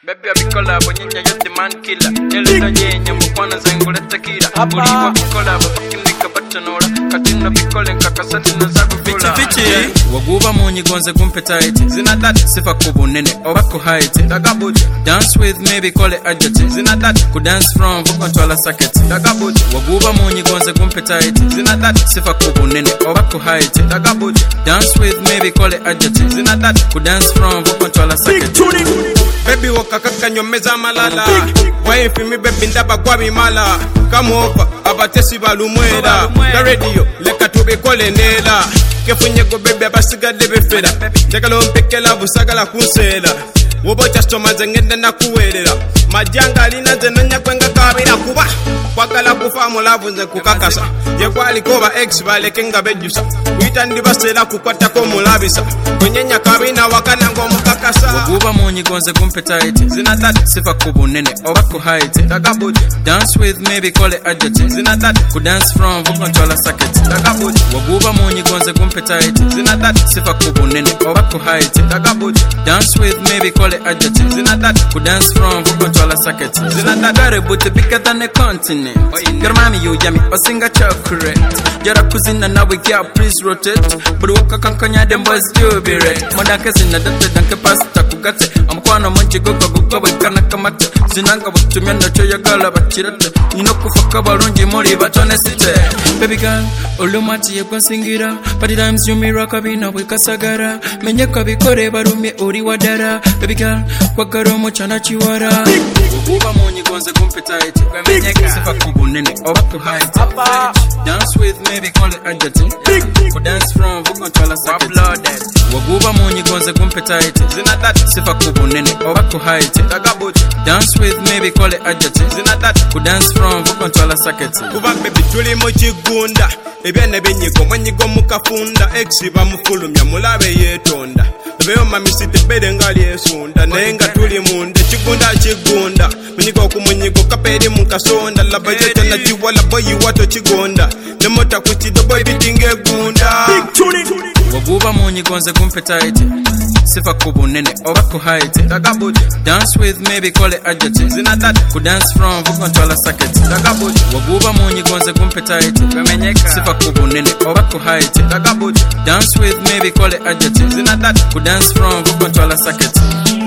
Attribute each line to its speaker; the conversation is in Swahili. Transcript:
Speaker 1: Baby abikola abonyenya yote man killer. Nyele nyenya mukwana zengule tequila. Uri wabikola abakindika batanora. Katina bikole nkakasati nazagu fila. Fichi waguba munyi gonze gumpetaiti. Zina dati sifa kubunene obako haiti. Dagabuji dance with me bikole ajati. Zina dati ku dance from vukontwala saketi. Dagabuji waguba munyi gonze gumpetaiti. Zina dati sifa kubunene obako haiti. Dagabuji dance with me bikole ajati. Zina dati ku dance from vukontwala saketi.
Speaker 2: Baby wakakaka nyomeza malala. Waifi mi baby ndaba kwa mimala. Kamofa abatesi balumwela. The radio leka tubikole nela. Kefunyego baby abasiga debefera. Jagalo mpekela busagala kunsela. Wobo just omaze ngende na kuwelela. Majanga alina zenanya kwenga kabira kuba. Wakala kufa mulavu nze kukakasa. Yekwali koba ex baleke nga bejusa. Kuita ndibasela kukwata ko mulabisa. Kwenyenya kabina wakana ngo mukakasa.
Speaker 1: Waguba munyi gonze gumpetaiti.
Speaker 2: Zina dati
Speaker 1: sifa kubunene obako haiti.
Speaker 2: Dagabuji
Speaker 1: dance with me bikole ajati.
Speaker 2: Zina dati
Speaker 1: ku dance from vukontwala saketi.
Speaker 2: Dagabuji
Speaker 1: waguba munyi gonze gumpetaiti.
Speaker 2: Zina dati
Speaker 1: sifa kubunene obako haiti.
Speaker 2: Dagabuji
Speaker 1: dance with me bikole ajati.
Speaker 2: Zina dati
Speaker 1: ku dance from vukontwala saketi.
Speaker 2: Zina dati
Speaker 1: Gare buti bigger than a continent. Girl mami you yummy osinga chocolate. Jara kuzina nawe girl please rotate. Budi waka kankanya them boys do be red. Modaka zina date danke pasta kugate. Amkwana munchi gogo gogo wikana kamate. Zinanga watumia na choya gala bachirate. Nino kufaka barunji mori batone site. Baby girl olumati ye kwansingira. But the times you me rock abina wikasagara. Menye kabikore barumi ori wadara. Baby girl wakaro mochana chiwara. Waguba munyi gonze gumpetaiti. Sifa kubunene obako haiti. Dance with me bikole ajati. Ku dance from vukontwala saketi. Waguba munyi gonze gumpetaiti.
Speaker 2: Zina dati
Speaker 1: sifa kubunene obako haiti.
Speaker 2: Dagabuji
Speaker 1: dance with me bikole ajati.
Speaker 2: Zina dati
Speaker 1: ku dance from vukontwala saketi.
Speaker 2: Kuba baby tuli mu kigunda. Ebyene binyigo mwenyigo mukafunda. Ex bamufulumya mulabe yetonda. Beyo mamisite bede ngali esunda. Nenga tuli munde chigunda. Munyigo kumunyigo kaperi mukasonda. Laba yote na jiwala boy wato chigonda. Nemota kuchido boy bitinge gunda.
Speaker 1: Waguba munyi gonze gumpetaiti. Sifa kubunene obako haiti.
Speaker 2: Dagabuji
Speaker 1: dance with me bikole ajati.
Speaker 2: Zina dati
Speaker 1: ku dance from vukontwala saketi.
Speaker 2: Dagabuji
Speaker 1: waguba munyi gonze gumpetaiti. Sifa kubunene obako haiti.
Speaker 2: Dagabuji
Speaker 1: dance with me bikole ajati.
Speaker 2: Zina dati
Speaker 1: ku dance from vukontwala saketi.